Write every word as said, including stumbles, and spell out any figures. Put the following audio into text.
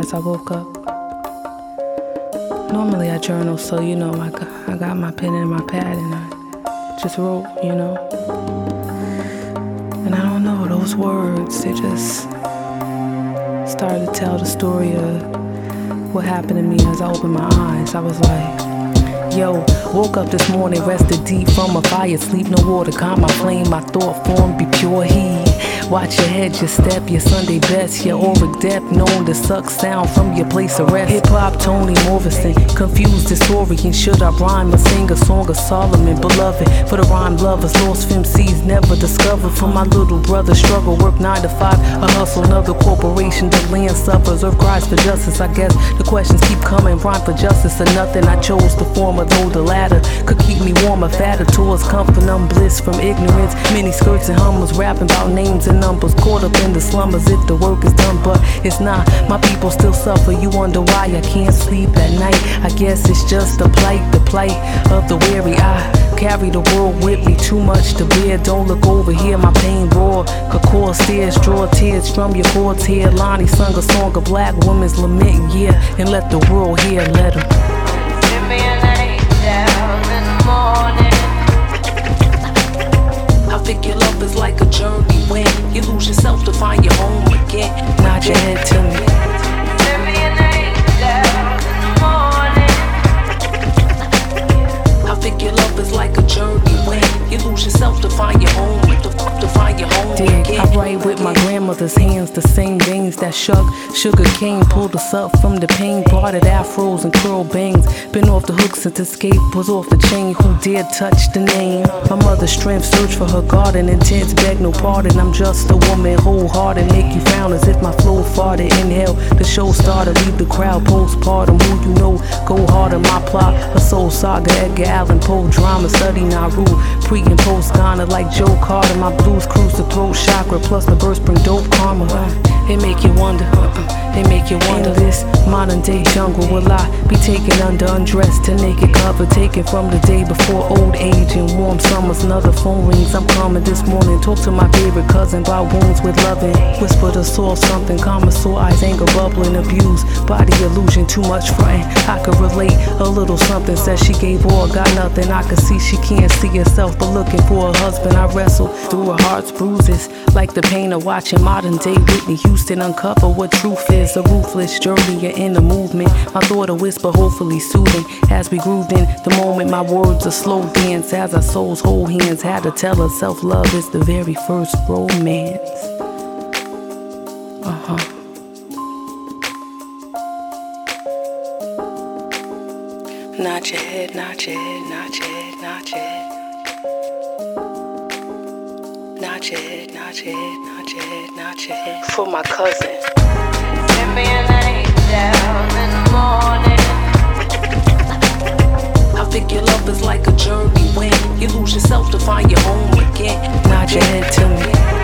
as I woke up. Normally I journal, so you know, I got, I got my pen and my pad and I just wrote, you know. And I don't know, those words, they just started to tell the story of what happened to me as I opened my eyes. I was like, yo, woke up this morning, rested deep from a fire, sleep no water, calm my flame, my thought form be pure heat. Watch your head, your step, your Sunday best, your auric depth, known to suck sound from your place of rest. Hip-hop, Toni Morrison, confused historian. Should I rhyme or sing a song of Solomon? Beloved, for the rhyme lovers, lost M Cs never discovered. For my little brother, struggle, work nine to five, a hustle, another corporation, the land suffers, earth cries for justice. I guess the questions keep coming, rhyme for justice or nothing. I chose the former, though the latter could keep me warmer, fatter towards comfort, numb bliss from ignorance. Mini skirts and hummers, rapping about names and numbers, caught up in the slumbers if the work is done, but it's not. My people still suffer, you wonder why I can't sleep at night. I guess it's just the plight, the plight of the weary. I carry the world with me, too much to bear. Don't look over here, my pain roar. Could cause tears, draw tears from your chords here. Lonnie sung a song of black women's lament, yeah, and let the world hear, let them. Give me an angel in the morning. I figure love is like a journey when you lose yourself to find your home again. Nod your head to me. Give me an angel in the morning. I figure love is like a journey when you lose yourself to find your home, to, to find your home Dig. again. I write with my grandmother's hands, the same veins that shook sugar cane, pulled us up from the pain, parted afros and curl bangs. Been off the hook since escape was off the chain. Who dared touch the name? My mother's strength, search for her garden, intense, beg no pardon. I'm just a woman, wholehearted, make you frown as if my flow farted. Inhale, the show started, leave the crowd postpartum. Who you know, go harder, my plot, a soul saga, Edgar Allan Poe drama, study Nauru, pre and post Ghana like Joe Carter. My blues cruise the throat chakra, plus the burst bring dope karma. It make you wonder, it make you wonder. This modern day jungle, will I be taken under, undressed to naked cover, taken from the day before old age and warm summers. Another phone rings, I'm coming this morning. Talk to my favorite cousin about wounds with loving. Whisper to soul something, calm sore eyes, anger bubbling, abuse, body illusion, too much fronting. I could relate a little something. Says she gave all, got nothing. I could see she can't see herself, but looking for a husband. I wrestle through her heart's bruises, like the pain of watching modern day Whitney Houston uncover what truth is. A ruthless journey in the movement. My thought a whisper, hopefully soothing, as we grooved in the moment. My words a slow dance as our souls hold hands. Had to tell her self-love is the very first romance. Uh-huh. Nod your head, nod your head, nod your head, nod your head. Nod your head, nod your head, nod your head, nod your head. For my cousin. Give me an angel in the morning. I figure love is like a journey when you lose yourself to find your home again. Nod your head to me.